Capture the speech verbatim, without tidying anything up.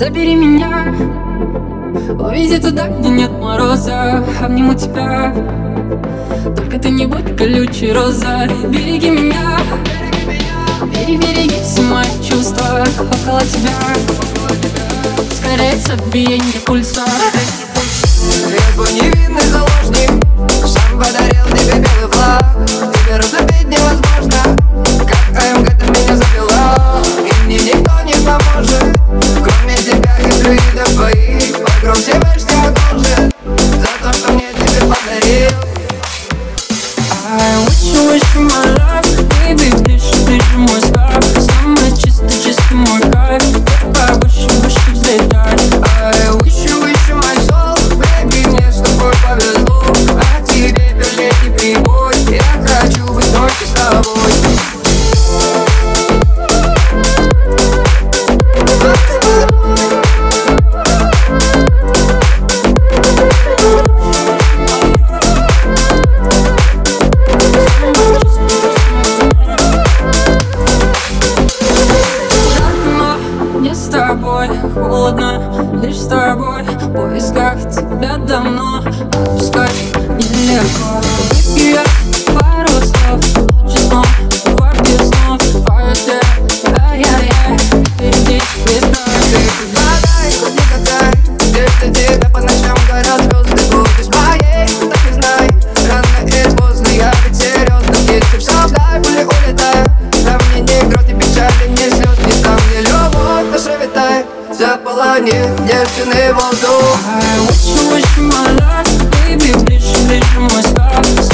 Забери меня, увези туда, где нет мороза. Обниму тебя, только ты не будь колючей роза. Береги меня, береги все мои чувства. Около тебя ускоряется биение пульса. Я твой невинный заложник, сам подарил тебе белый флаг. Тебе разлюбить невозможно, как АМГ ты меня завела. И мне никто не поможет, кроме тебя и друидов твоих. Вокруг Всевышнего должен за то, что мне тебе подарил. I wish you, wish you my love, baby, ближе, ближе мой став. Самый чистый, чистый мой кайф, давай выше, выше взлетай. I wish you, wish you my soul, baby, мне с тобой повезло. А тебе перлей и прибой, я хочу быть только с тобой. Холодно, лишь с тобой, в поисках тебя давно. Отпускать нелегко. Выпью я пару слов, лучше снов, квартир снов. Твое тело, ай-яй-яй, впереди звезда. Ты подай, хоть не катай, где-то тебя по ночам горят звезды. Будешь моей, так и знай, рано или поздно я ведь серьезно. Если все дай, пули улетают, там мне ни гроз, ни печали, ни слез, ни там, где любовь наша витает. Заполонит девственный воздух. I wish you, wish you my love, baby, ближе, ближе мой став.